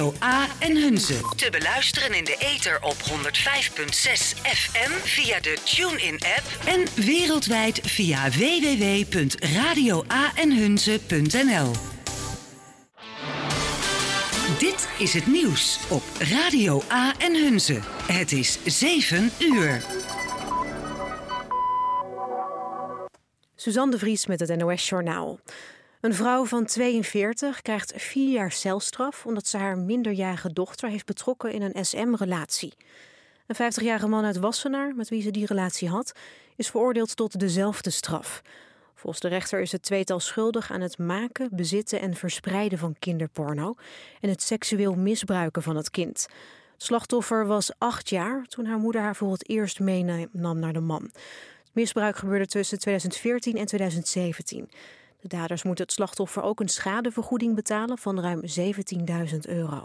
A en Hunze. Te beluisteren in de ether op 105.6 FM via de TuneIn-app en wereldwijd via www.radioaenhunze.nl. Dit is het nieuws op Radio A en Hunze. Het is 7 uur. Suzanne de Vries met het NOS Journaal. Een vrouw van 42 krijgt 4 jaar celstraf omdat ze haar minderjarige dochter heeft betrokken in een SM-relatie. Een 50-jarige man uit Wassenaar, met wie ze die relatie had, is veroordeeld tot dezelfde straf. Volgens de rechter is het tweetal schuldig aan het maken, bezitten en verspreiden van kinderporno en het seksueel misbruiken van het kind. Het slachtoffer was 8 jaar toen haar moeder haar voor het eerst meenam naar de man. Het misbruik gebeurde tussen 2014 en 2017. De daders moeten het slachtoffer ook een schadevergoeding betalen van ruim €17.000.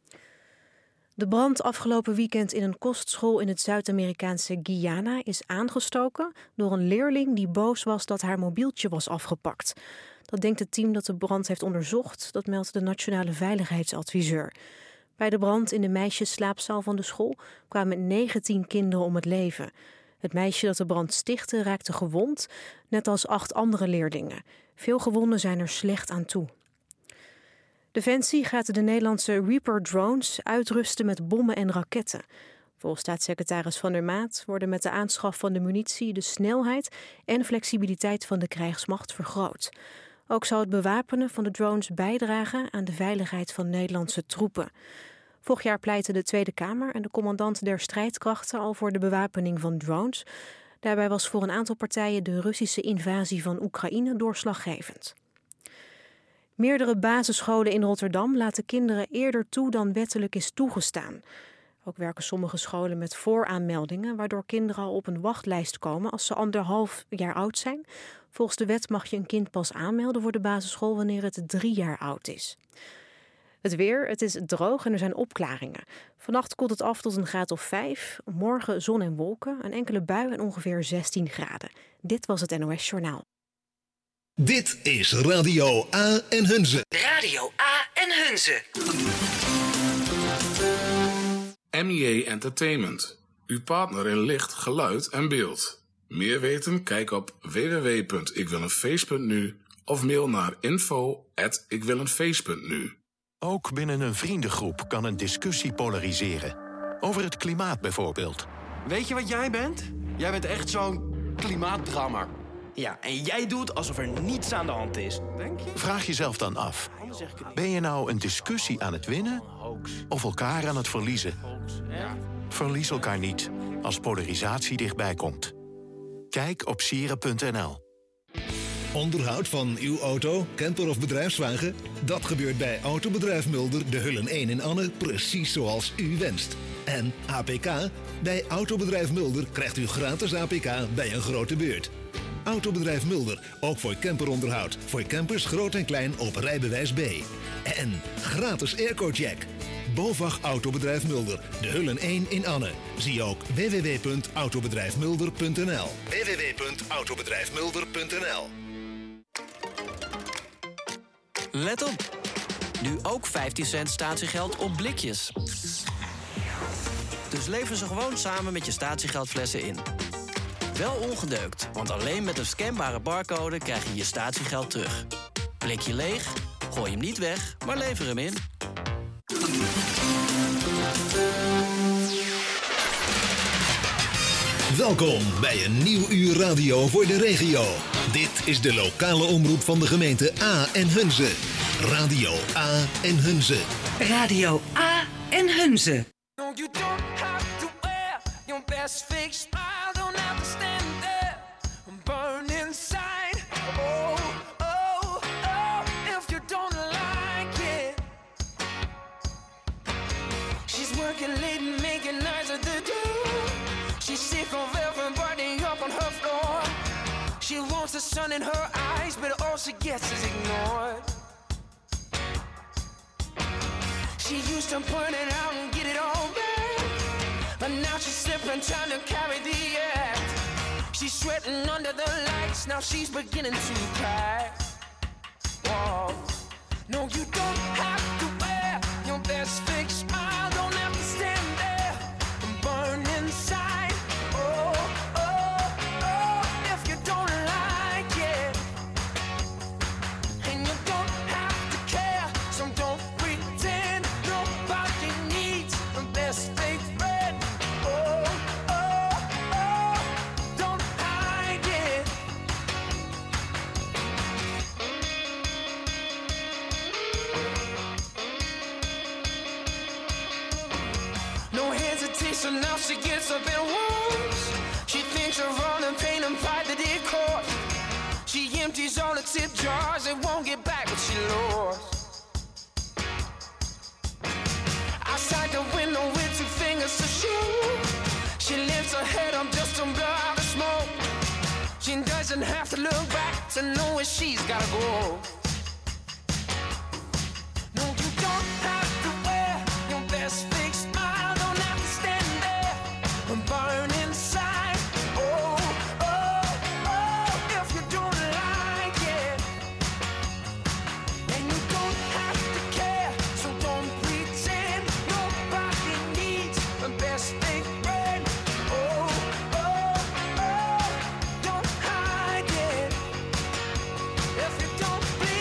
De brand afgelopen weekend in een kostschool in het Zuid-Amerikaanse Guyana is aangestoken door een leerling die boos was dat haar mobieltje was afgepakt. Dat denkt het team dat de brand heeft onderzocht, dat meldt de Nationale Veiligheidsadviseur. Bij de brand in de meisjesslaapzaal van de school kwamen 19 kinderen om het leven. Het meisje dat de brand stichtte raakte gewond, net als 8 andere leerlingen. Veel gewonden zijn er slecht aan toe. Defensie gaat de Nederlandse Reaper-drones uitrusten met bommen en raketten. Volgens staatssecretaris Van der Maat worden met de aanschaf van de munitie de snelheid en flexibiliteit van de krijgsmacht vergroot. Ook zal het bewapenen van de drones bijdragen aan de veiligheid van Nederlandse troepen. Vorig jaar pleitte de Tweede Kamer en de commandant der strijdkrachten al voor de bewapening van drones. Daarbij was voor een aantal partijen de Russische invasie van Oekraïne doorslaggevend. Meerdere basisscholen in Rotterdam laten kinderen eerder toe dan wettelijk is toegestaan. Ook werken sommige scholen met vooraanmeldingen, waardoor kinderen al op een wachtlijst komen als ze 1,5 jaar oud zijn. Volgens de wet mag je een kind pas aanmelden voor de basisschool wanneer het 3 jaar oud is. Het weer, het is droog en er zijn opklaringen. Vannacht koelt het af tot een graad of 5. Morgen zon en wolken, een enkele bui en ongeveer 16 graden. Dit was het NOS Journaal. Dit is Radio A en Hunze. Radio A en Hunze. MJ Entertainment. Uw partner in licht, geluid en beeld. Meer weten? Kijk op www.ikwileenfeest.nu of mail naar info@ikwileenfeest.nu. Ook binnen een vriendengroep kan een discussie polariseren. Over het klimaat bijvoorbeeld. Weet je wat jij bent? Jij bent echt zo'n klimaatdrammer. Ja, en jij doet alsof er niets aan de hand is. Denk je? Vraag jezelf dan af. Ben je nou een discussie aan het winnen of elkaar aan het verliezen? Verlies elkaar niet als polarisatie dichtbij komt. Kijk op sieren.nl. Onderhoud van uw auto, camper of bedrijfswagen? Dat gebeurt bij Autobedrijf Mulder, de Hullen 1 in Anne, precies zoals u wenst. En APK? Bij Autobedrijf Mulder krijgt u gratis APK bij een grote beurt. Autobedrijf Mulder, ook voor camperonderhoud. Voor campers groot en klein op rijbewijs B. En gratis airco-check. BOVAG Autobedrijf Mulder, de Hullen 1 in Anne. Zie ook www.autobedrijfmulder.nl. www.autobedrijfmulder.nl. Let op! Nu ook 15 cent statiegeld op blikjes. Dus lever ze gewoon samen met je statiegeldflessen in. Wel ongedeukt, want alleen met een scanbare barcode krijg je je statiegeld terug. Blikje leeg? Gooi hem niet weg, maar lever hem in. Welkom bij een nieuw uur radio voor de regio. Dit is de lokale omroep van de gemeente A en Hunze. Radio A en Hunze. Radio A en Hunze. No, you don't have to wear your best fake smile. Don't have to stand there and burn inside. Oh, oh, oh, if you don't like it. She's working late and making nights at the door. She's sick of everybody up on her floor. She wants the sun in her eyes, but all she gets is ignored. She used to put it out and get it all back, but now she's slipping, trying to carry the act. She's sweating under the lights, now she's beginning to crack. Whoa. No, you don't have to wear your best fake smile. Don't have to stand there and burn inside. Oh, oh, oh, if you don't like it. And you don't have to care, so don't pretend. Nobody needs a best fake friend. Oh, oh, oh, don't hide it. No hesitation, now she gets up and walks. She thinks of all the pain and pride that it caused. She empties all the tip jars and won't get back what she lost. Outside the window with two fingers to shoot. She lifts her head up just to blow out the smoke. She doesn't have to look back to know where she's gotta go. No, you don't have to wear your best fake smile. Don't have to stand there and burn inside. Oh, oh, oh, if you don't like it. And you don't have to care, so don't pretend. Nobody needs a best fake friend. Oh, oh, oh, don't hide it. If you don't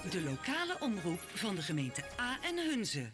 De lokale omroep van de gemeente A en Hunze.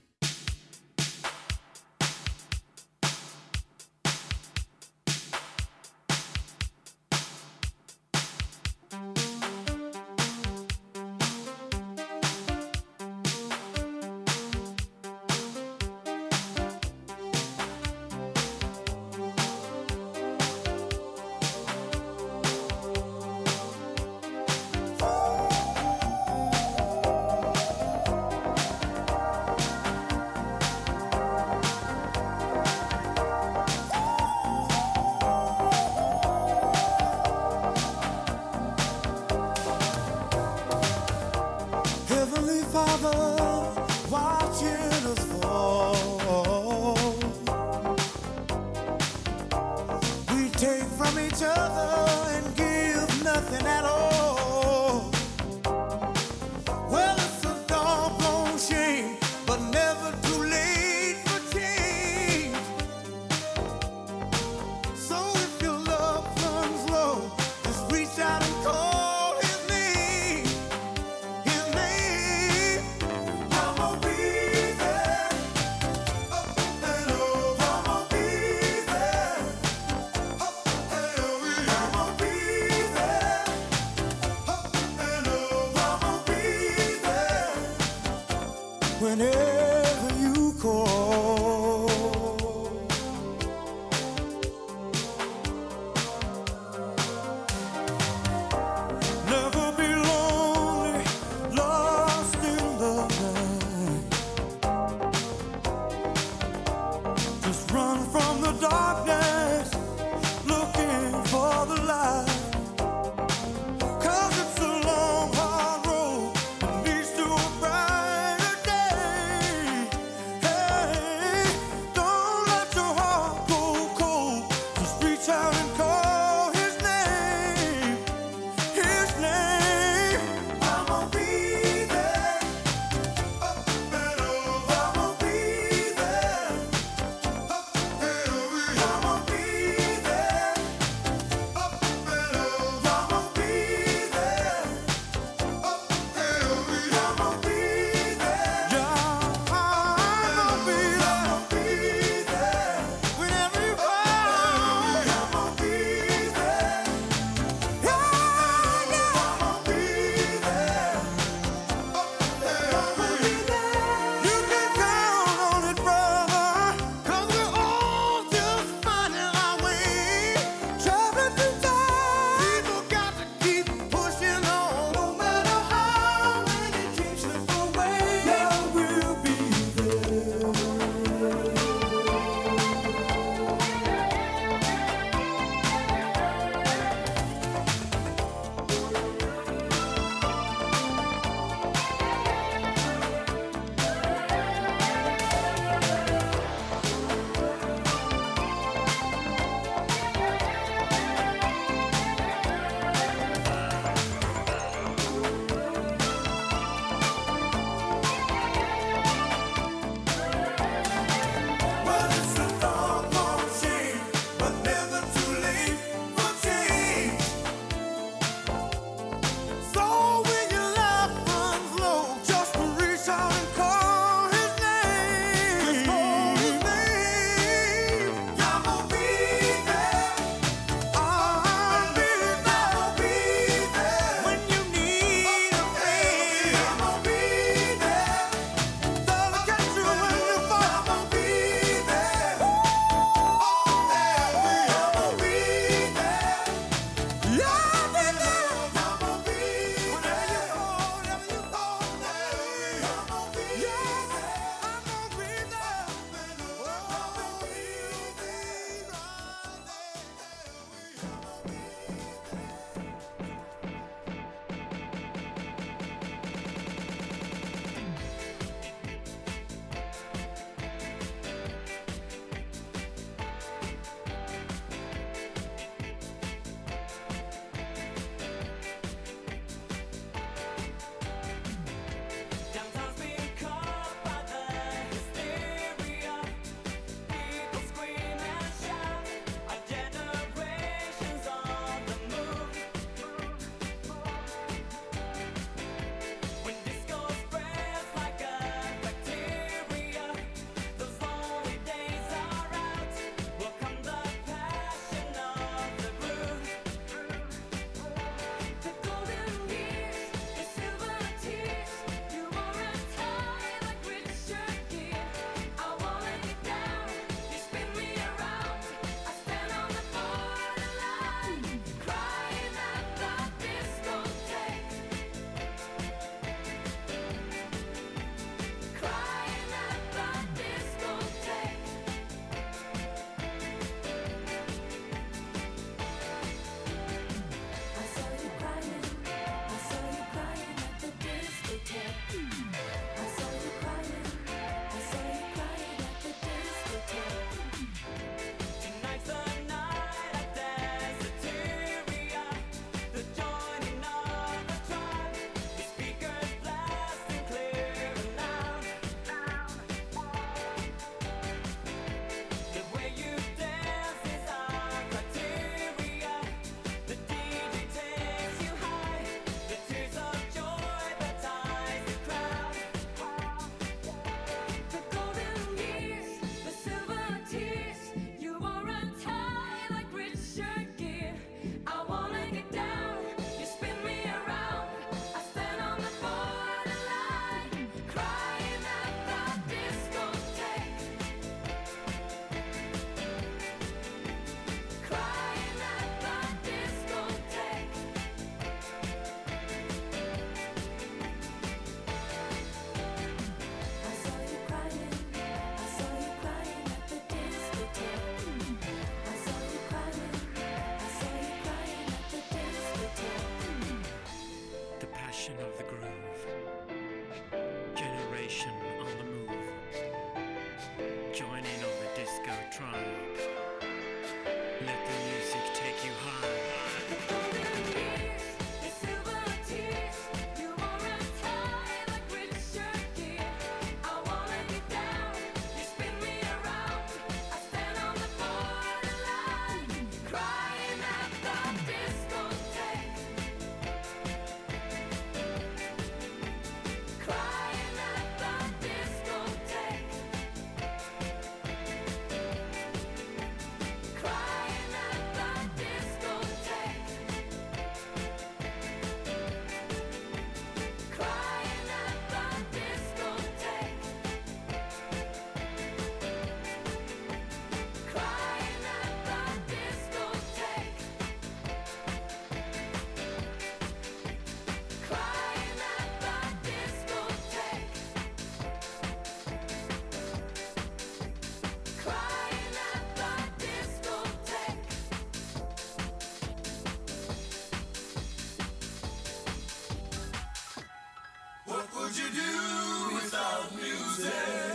would you do without music?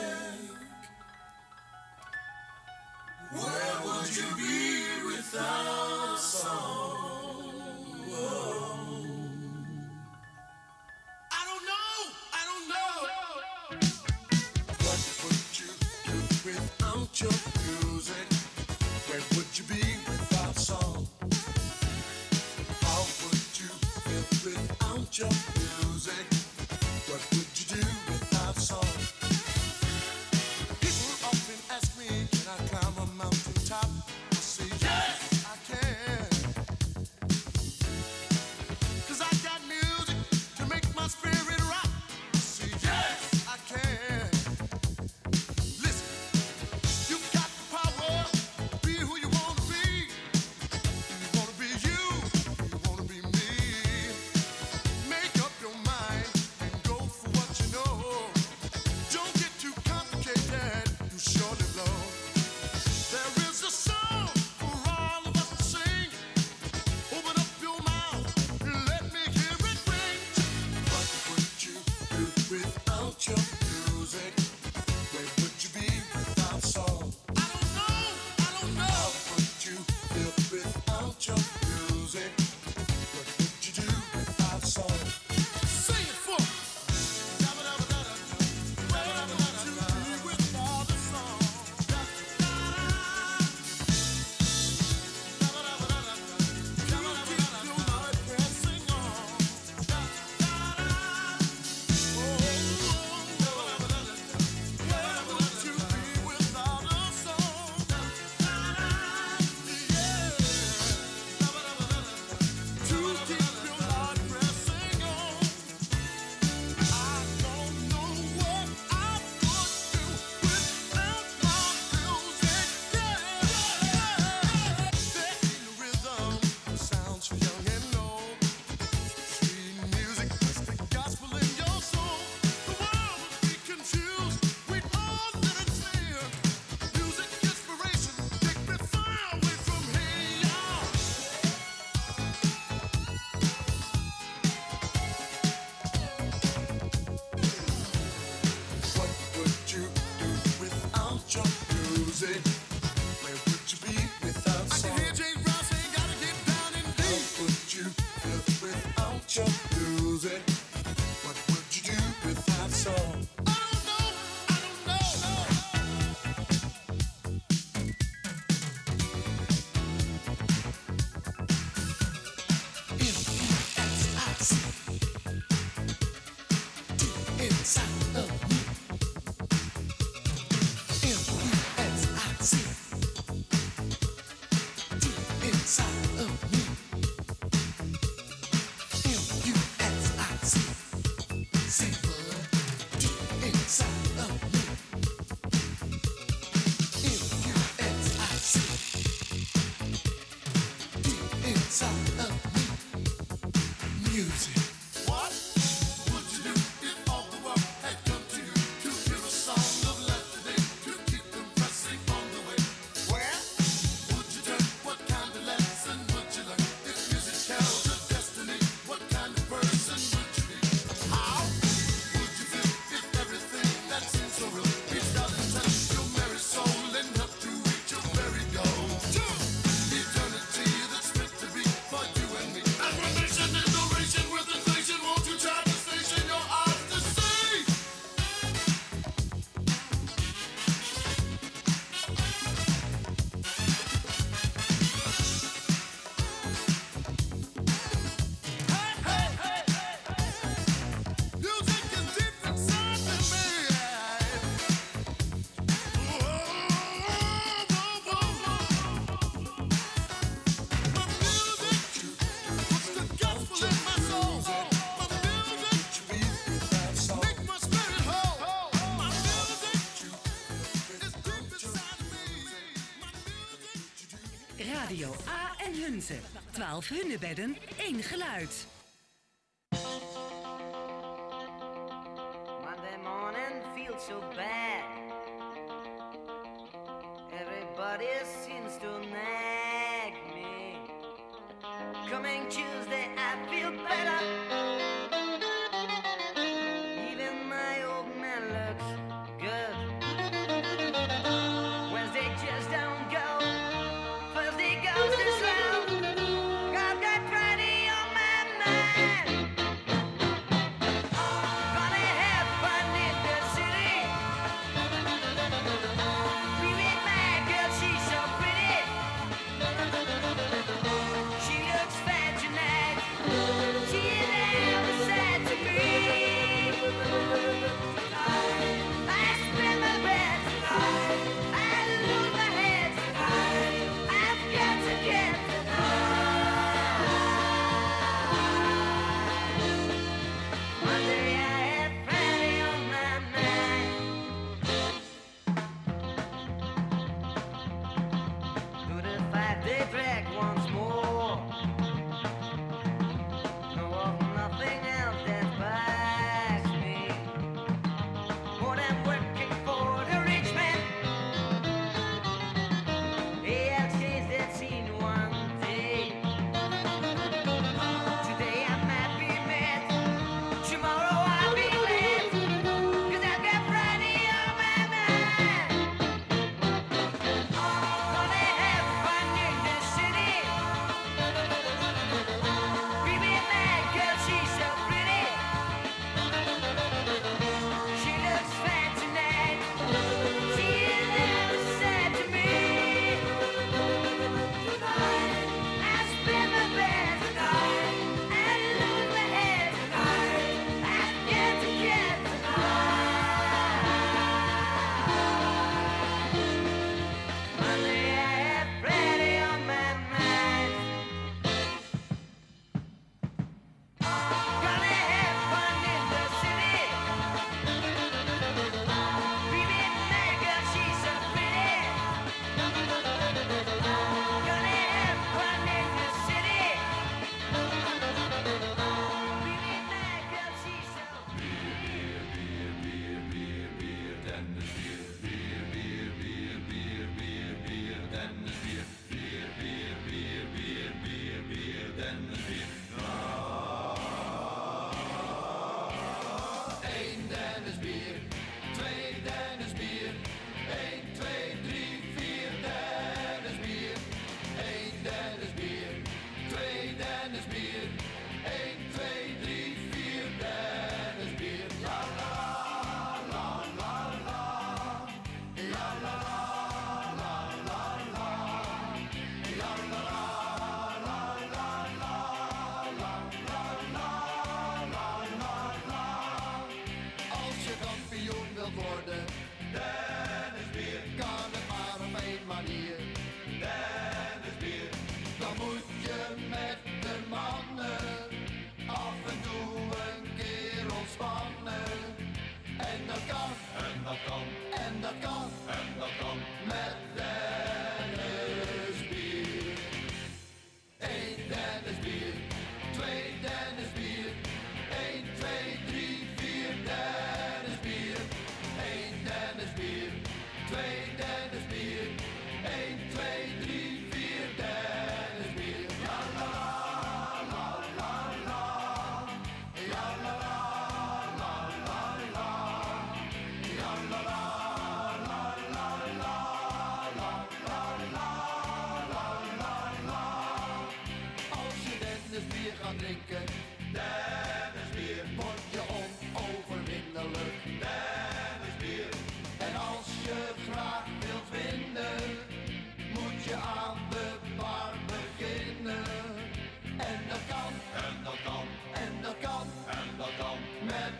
Where would you be without a song? Whoa. I don't know. What would you do without your music? Where would you be without song? How would you feel without your music? What would you do without song? People often ask me, can I climb a mountain top? I say, yes, I can. 'Cause I got music to make my spirit rock. I say, yes, I can. Listen, you've got the power to be who you want to be. You want to be you, you want to be me. Make up your mind and go for what you know. Don't get too complicated, you surely blow. There is a song for all of us to sing. Open up your mouth and let me hear it ring. What would you do without your music? Where would you be without song? I don't know. How would you feel without your music? What would you do without song? Sing it for me. Where would you be without a song? Radio A en Hunze. 12 Hunnebedden, 1 geluid. Monday morning feels so bad. Everybody seems to nag me. Coming Tuesday I feel better. Even my old man looks good. Wednesday just don't go. Thursday goes too slow. I've got Friday on my mind. Gonna have fun in the city. We meet my girl, she's so pretty. She looks fat tonight. She is out the side to me. I spin my bed. I lose my head. I've got to get Monday I have Friday on my mind. Do the 5-day drag once more. Know of nothing else that bugs me more than working for the rich man. He has chased that scene one day. Today I might be mad. Tomorrow I'll be glad. 'Cause I've got Friday on my mind. Gonna have fun in the city. We meet my girl, she's so pretty. She looks fat tonight. She is outside to me. I spin my bed. I lose my head. I've got to get Monday I have Friday on my mind. Gonna have fun in the city. We meet my girl, she's so pretty. Gonna have fun in the city. We meet my girl, she's so Eén Dennisbier, 2 Dennisbier, 1, 2, 3, 4 Dennisbier. 1 Dennisbier, 2 Dennisbier, 1, 2, 3, 4 Dennisbier. La la la la la, la la la la la, la la la la la la. Als je kampioen wilt worden, Dennisbier, kan het maar op 1 manier. Dennisbier, dan moet je met de mannen af en toe een keer ontspannen. En dat kan, en dat kan, en dat kan, en dat kan met Dennisbier. 1 Dennisbier, 2 Dennisbier, 1, 2, 3, 4 Dennisbier. 1 Dennisbier, 2 Dennisbier, 1, 2, 3, 4 Dennisbier. La la la la la, la la la la la, la la la la la la, la la la la. Als je Dennisbier gaat drinken, Dennisbier, word je onoverwinnelijk. Dennisbier. En als je graag wilt winnen, moet je aan de bar beginnen. En dat kan, en dat kan, en dat kan, en dat kan met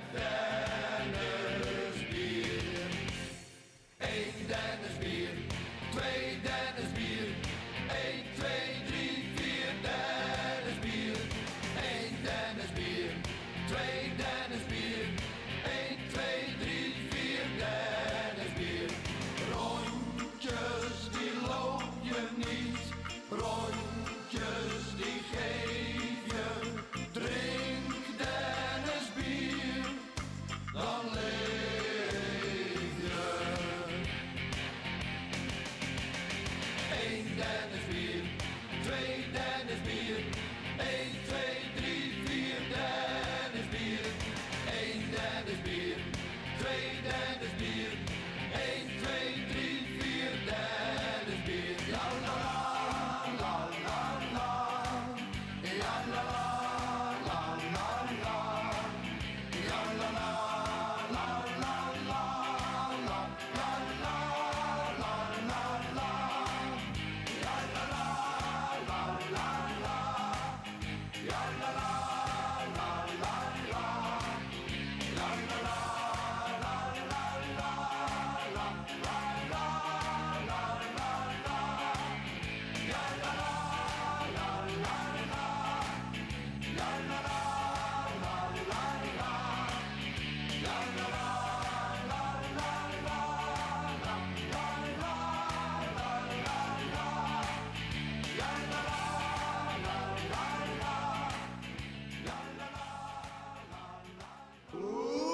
Dennisbier. 1 Dennisbier, 2 Dennisbier, 1, 2, 3, 4 Dennisbier. 1 Dennisbier, 2 Dennisbier, 1, 2, 3, 4 Dennisbier. Rondjes die loop je niet, Dennis bier. 2 Dennis bier. 1, 2, 3, 4 Dennis bier. 1 Dennis bier. 2 Dennis bier. 1, 2, 3, 4 Dennis bier. La la la la la. Ja la la la la la. Ja la la la la la la. La la la la la. Ja la la la la la. Ja la la la la la. Ja la la la la la. La la la la la la. Ja la la la la la. Ja la la la la la. Ja la la la la la. La la la la la la. Ja la la la la la. Ja la la la la.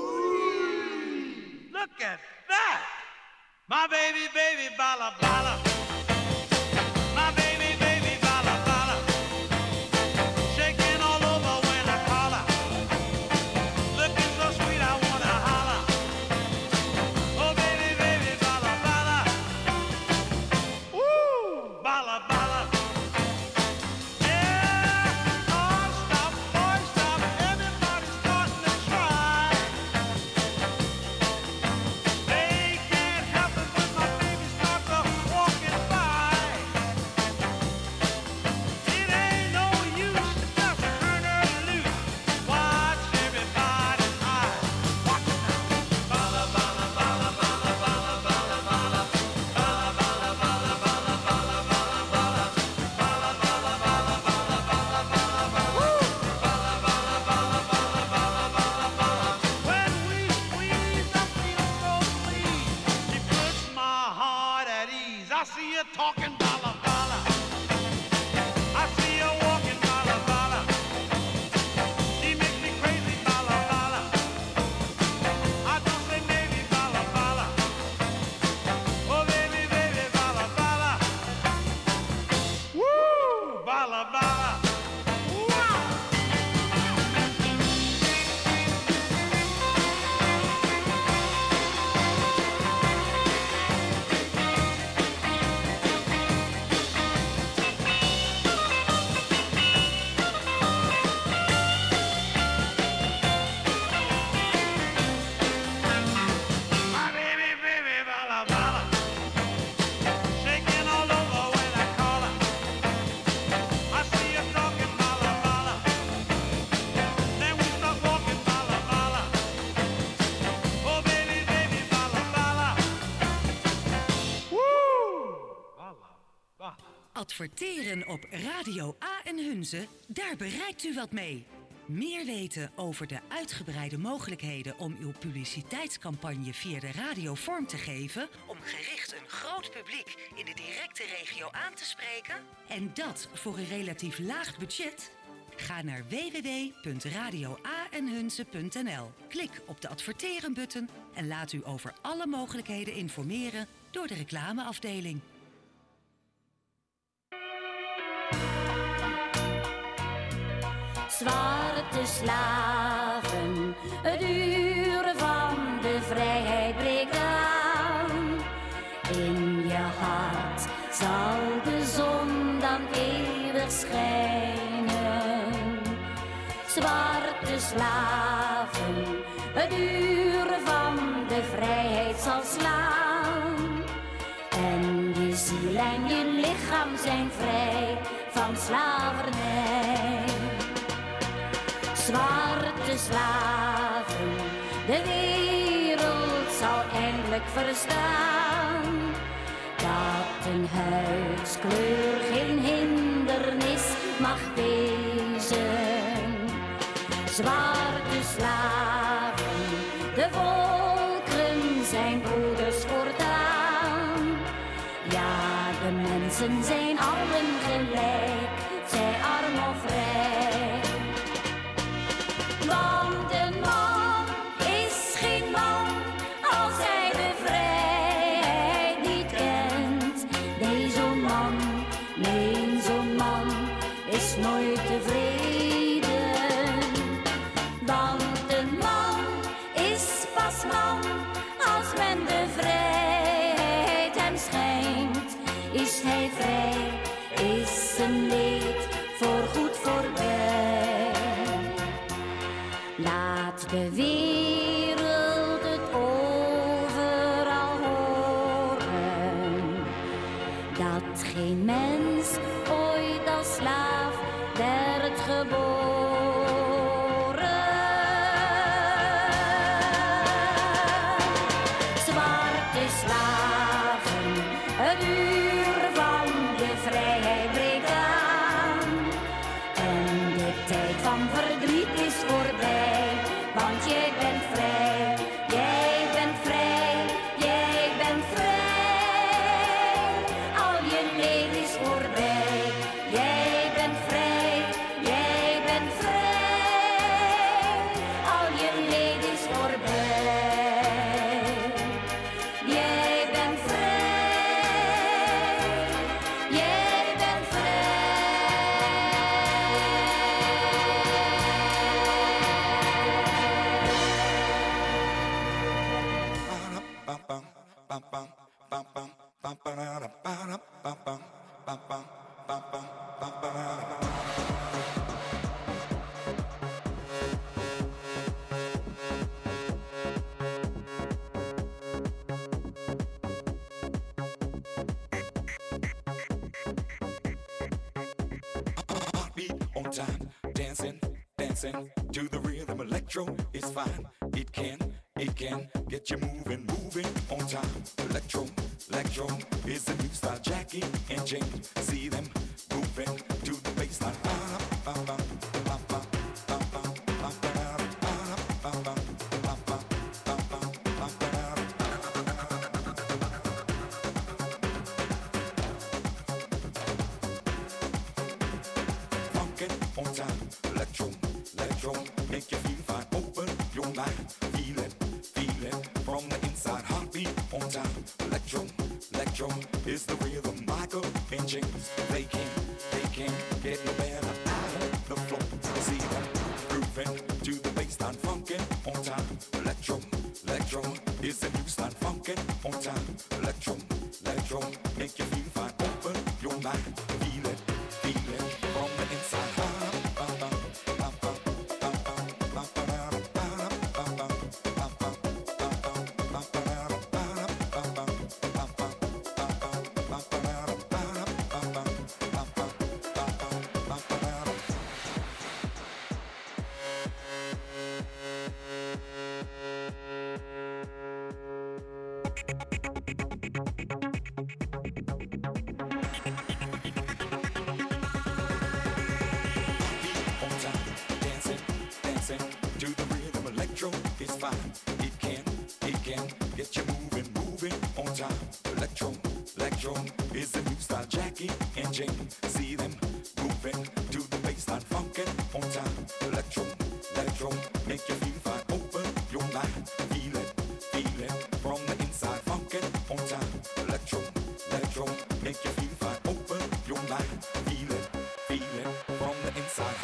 Look at that! My baby, baby, bala, bala. My baby, baby, bala, bala. Shaking all over when I call her. Looking so sweet, I wanna holler. Oh, baby, baby, bala, bala. Woo! Bala, bala. Yeah! Oh, stop, boy, stop. Everybody's starting to try. They can't help it when my baby starts to walking by. It ain't no use, just turn her loose. Watch everybody's eyes. Watch it now. Bala, bala, bala, bala, bala, bala, bala. Bala, bala, bala, bala, bala, bala, bala. Bala, bala, bala, bala, bala, bala, bala. Woo! Bala, bala, bala, bala, bala, bala, bala. When we squeeze, I feel so pleased. She puts my heart at ease. I see you talking bala, bala. I see you walking bala, bala. She makes me crazy bala, bala. I don't say maybe bala, bala. Oh baby, baby, bala, bala. Woo! Bala, bala. Wow! My baby, baby, bala, bala. Shaking all over when I call her. I see her talking bala, bala. Then we start walking bala, bala. Oh baby, baby, bala, bala. Woo! Bala, bala. Adverteren op Radio A en Hunze, daar bereikt u wat mee. Meer weten over de uitgebreide mogelijkheden om uw publiciteitscampagne via de radio vorm te geven, om gericht een groot publiek in de directe regio aan te spreken, en dat voor een relatief laag budget? Ga naar www.radioaenhunze.nl. Klik op de adverteren-button en laat u over alle mogelijkheden informeren door de reclameafdeling. Zwarte slaven, het uur van de vrijheid breekt aan. In je hart zal de zon dan eeuwig schijnen. Zwarte slaven, het uur van de vrijheid zal slaan. En je ziel en je lichaam zijn vrij van slavernij. Zwarte slaven, de wereld zal eindelijk verstaan. Dat een huidskleur geen hindernis mag wezen. Zwarte slaven, de volken zijn broeders voortaan. Ja, de mensen zijn allen gelijk, zij arm of rijk. Want een man is geen man als hij de vrijheid niet kent. Nee, zo'n man nooit tevreden. Want een man is pas man als men de vrijheid hem schenkt. Is hij vrij, is zijn leed voorgoed voorbij. Laat de wereld het overal horen, dat geen mens ooit als slaaf werd geboren. Zwarte slaven, het uur van de vrijheid breekt aan. En de tijd van verdriet is voorbij, want jij bent vrij, jij bent vrij, jij bent vrij. Al je leed is voorbij, jij bent vrij, jij bent vrij. Al je leed is voorbij, jij bent vrij, jij bent Heartbeat on time, dancing, dancing to the rhythm. Electro is fine. It can get you moving, moving on time. Electro is the new style. Jackie and Jane, see them moving to the baseline. Funkin' on time. Electro, make you feel fine. Open your mind, feel it from the inside. Heartbeat on time. Electro is the rhythm. Michael and James, they can get no better out on the floor. See them grooving to the baseline. Funkin' on time. Electro is the new style. Funkin' on time. Electro, make you feel fine. Open your mind, feel it from the inside. To the rhythm, electro is fine. It can get you moving, moving on time. Electro is the new style. Jackie and Jane, see them moving to the baseline. Funkin' on time. Electro, make you feel fine. Open your mind, feel it from the inside. Funkin' on time. Electro, make you feel fine. Open your mind, feel it from the inside.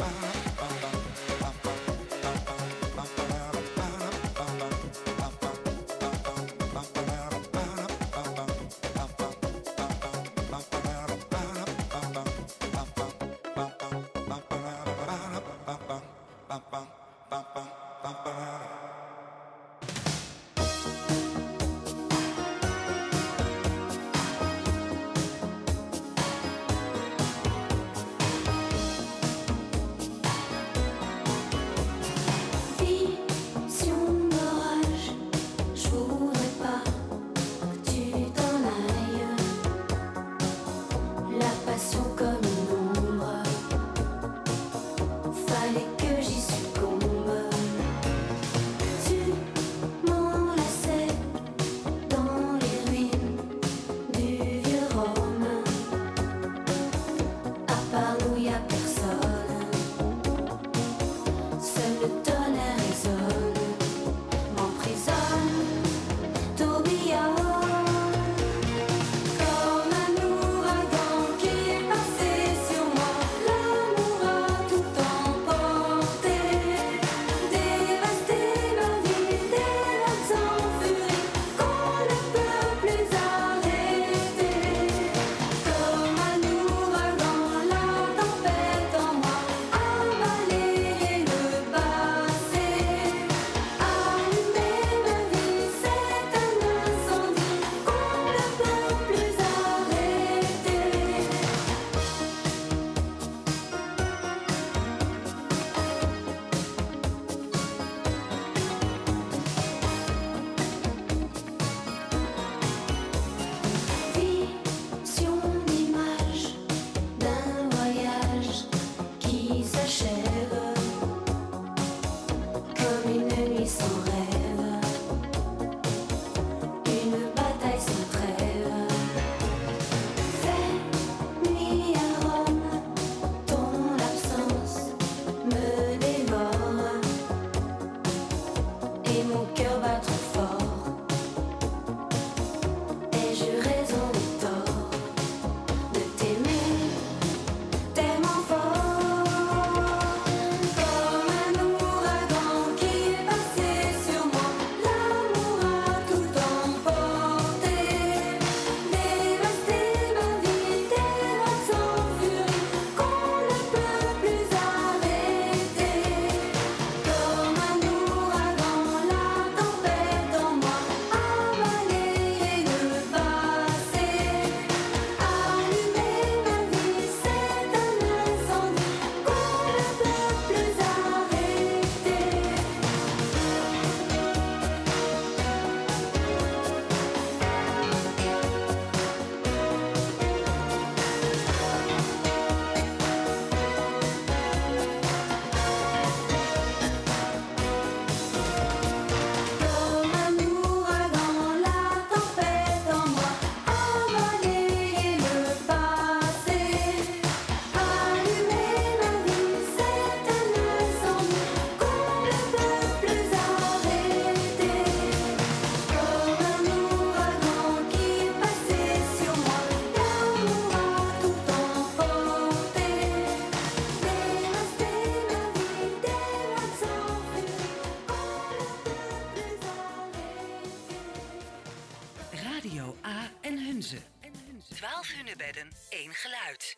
uit.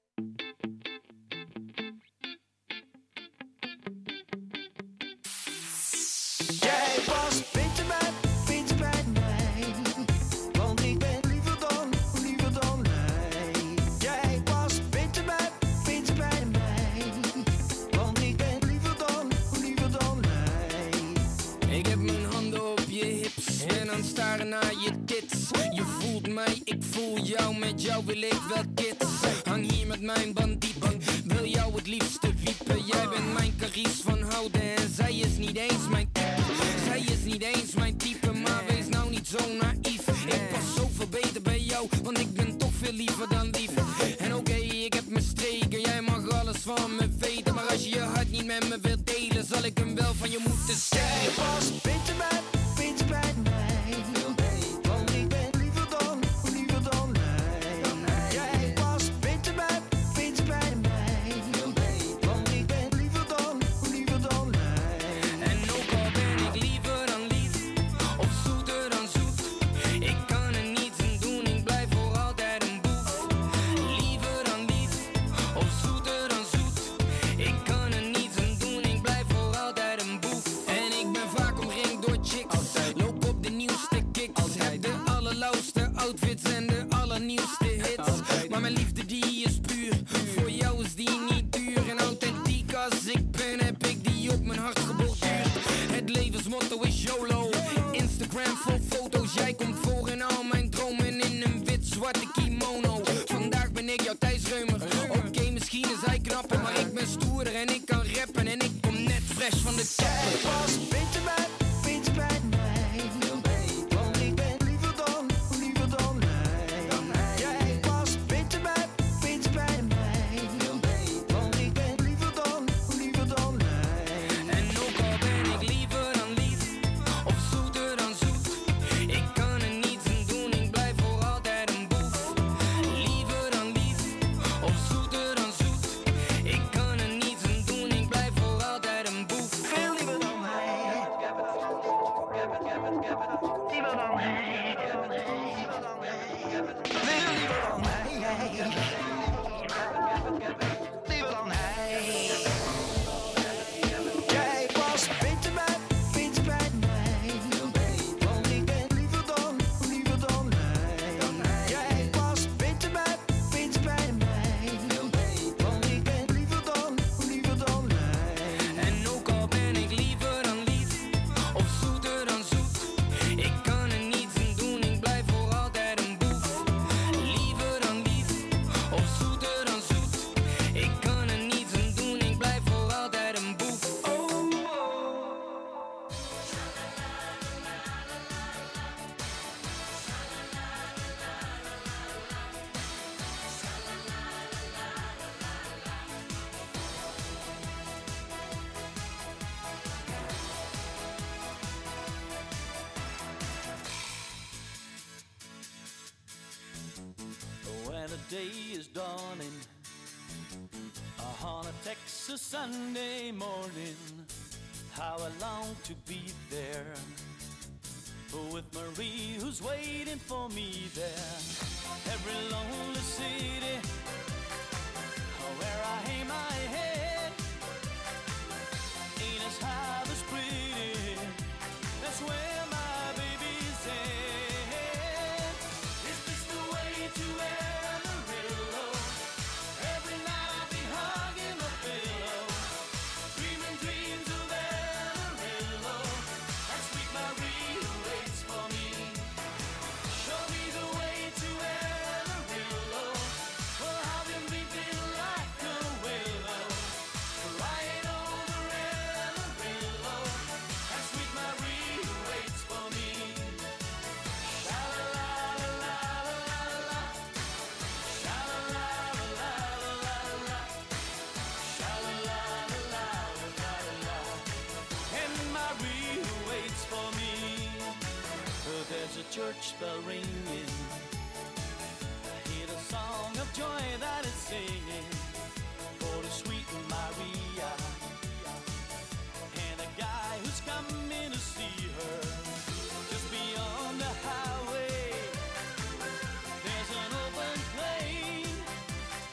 Jij was beetje bij mij, want ik ben liever dan mij. Jij was beetje bij mij, want ik ben liever dan mij. Ik heb mijn handen op je hips en dan staren naar je tits. Je voelt mij, ik voel jou, met jou wil ik wel kids. Hang hier met mijn bandiet, wil jou het liefste wiepen. Jij bent mijn Carice van Houten en zij is niet eens mijn type. Zij is niet eens mijn type, maar wees nou niet zo naïef. Ik pas zoveel beter bij jou, want ik ben toch veel liever dan lief. En oké, ik heb mijn streken, jij mag alles van me weten. Maar als je je hart niet met me wilt delen, zal ik hem wel van je moeten stelen. Jij was beetje bij mij, want ik ben liever dan mij. Jij was beetje bij mij, want ik ben liever dan mij. En ook al ben ik liever dan lief, of zoeter dan zoet, ik kan er niets aan doen, ik blijf voor altijd een boef. Liever dan lief, of zoeter dan zoet, ik kan er niets aan doen, ik blijf voor altijd een boef. En ik ben vaak omringd door chicks, loop op de nieuwste kicks, heb de allerlauwste outfits en de allernieuwste hits. Maar mijn liefde die is puur, voor jou is die niet duur. En authentiek als ik ben, heb ik die op mijn hart geborduurd. Het levensmotto is YOLO, Instagram vol foto's. Jij komt voor in al mijn dromen in een wit-zwarte kimono. Vandaag ben ik jouw Thijs Reumer. Oké, misschien is hij knapper, maar ik ben stoerder en ik kan rappen. En ik kom net fresh van de Jij kapper. was beetje bij mij, want ik ben liever dan mij. Jij was beetje bij mij, want ik ben liever dan mij. En ook al ben ik liever dan lief, of zoeter dan zoet, ik kan er niets aan doen, ik blijf voor altijd een boef. Liever dan lief, of zoeter dan zoet, ik kan er niets aan doen, ik blijf voor altijd een boef. Veel liever dan hij, liever dan hij, veel liever dan hij, liever dan hij. Jij was beetje bij mij, want ik ben liever dan mij. Jij was beetje bij mij, want ik ben liever dan mij. En ook al ben ik liever dan lief, of zoeter dan zoet, ik kan er niets aan doen, ik blijf voor altijd een boef. Liever dan lief, of zoeter dan zoet, ik kan er niets aan doen, ik blijf voor altijd een boef. When a day is dawning on a Texas Sunday morning, how I long to be there with Marie who's waiting for me there. Every lonely city where I hang my head ain't as high as pretty. That's where my baby's at. Is this the way to Amarillo? Every night I'll be hugging the pillow, dreaming dreams of Amarillo. And sweet Marie who waits for me. Show me the way to Amarillo. Well, I've been weeping like a willow, crying over Amarillo. And sweet Marie who waits for me. Sha-la-la-la-la-la-la-la. Sha-la-la-la-la-la-la. Sha-la-la-la-la-la-la. And Marie who waits for me. There's a church bell ringing. I hear the song of joy that is singing for the sweet Maria. And a guy who's coming to see her just beyond the highway. There's an open plain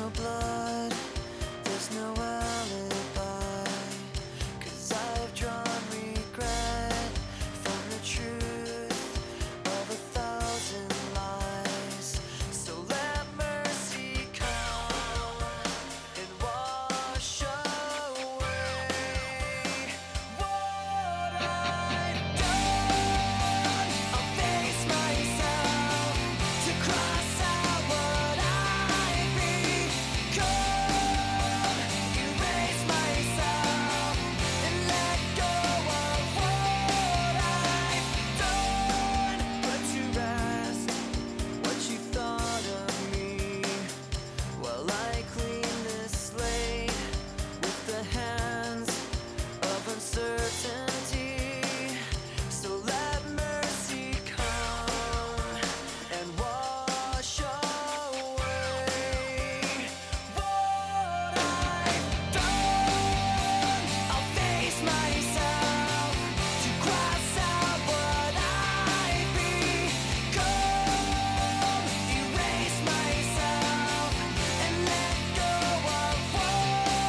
no blood, there's no alibi. 'Cause I've drawn regret from the truth of 1,000 lies. So let mercy come and wash away what I've done. I'll face myself to cross out what I've become. Erase myself and let go of what I've done. Put to rest what you thought of me while I clean this slate with the hands of uncertainty. So let mercy come and wash away what I've done. I'll face myself to cross out what I've become. Erase myself and let go of what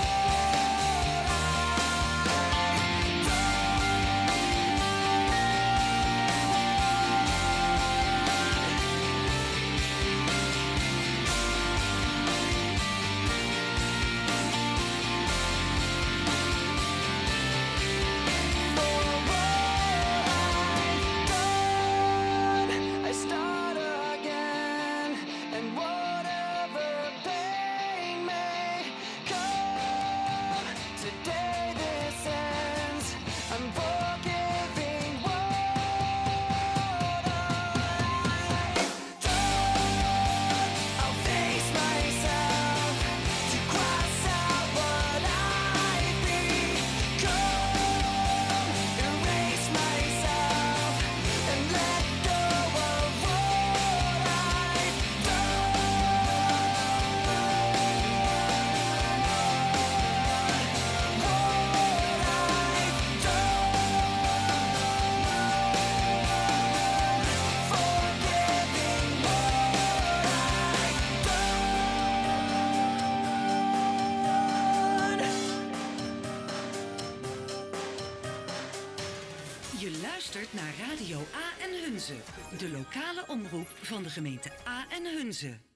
I start again, and whatever pain may come, today this ends. I'm forgiving what I've done. I'll face myself to cross out what I've become. Erase myself and let go of what I've Je luistert naar Radio A en Hunze, de lokale omroep van de gemeente A en Hunze.